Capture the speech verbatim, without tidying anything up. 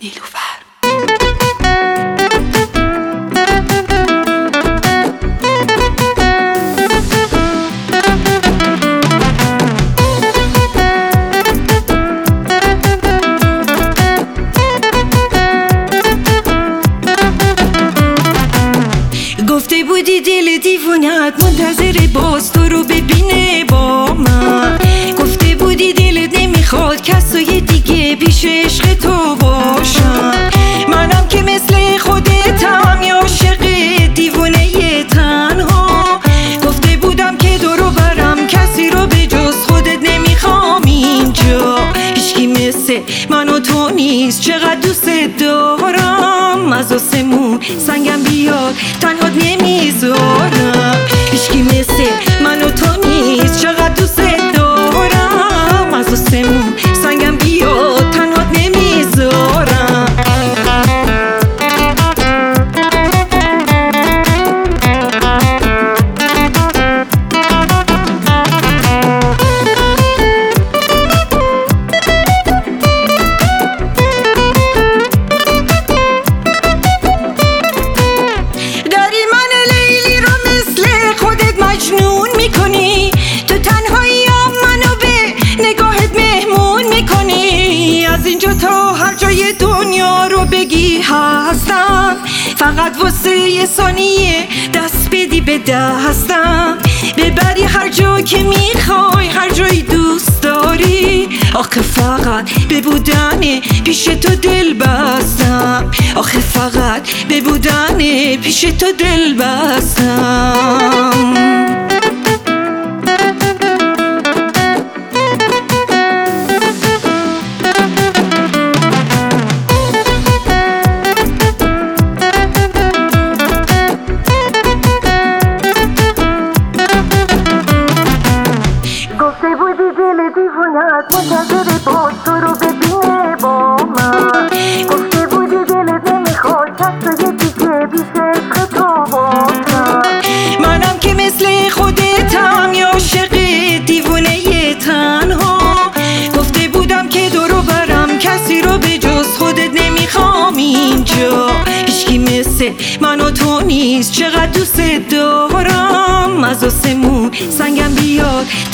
نیلوفر. گفته بودی دل دیوونت منتظر باز تو رو ببینه با من، گفته بودی دلت نمیخواد کسای دیگه پیش عشق تو باشم. منم که مثل خودتم یا عاشق دیوونه تنها، گفته بودم که دورو برم کسی رو به جز خودت نمیخوام اینجا. هیچکی مثل من و تو نیست، چقدر دوست دارم، از آسمون سنگم بیاد تنهات نمیذارم. هیچکی مثل من و تو نیست، چقدر دوست دارم، از آسمون سنگم بیاد تنهات نمیذارم. تا هر جای دنیا رو بگی هستم، فقط واسه یه ثانیه دست بدی به دستم، ببری هر جا که میخوای هر جایی دوست داری. آخه فقط به بودن پیش تو دل بستم، آخه فقط به بودن پیش تو دل بستم. گفته بودی دل دیوونت منتظر باز تو رو ببینه با من، گفته بودی دلت نمیخواد کسای دیگه بیش عشق تو باشم. منم که مثل خودتم یا عاشق دیوونه تنها، گفته بودم که دورو برم کسی رو به جز خودت نمیخوام اینجا. هیچکی مثل من و تو نیست، چقدر دوست دارم، از آسمون سنگم بیاد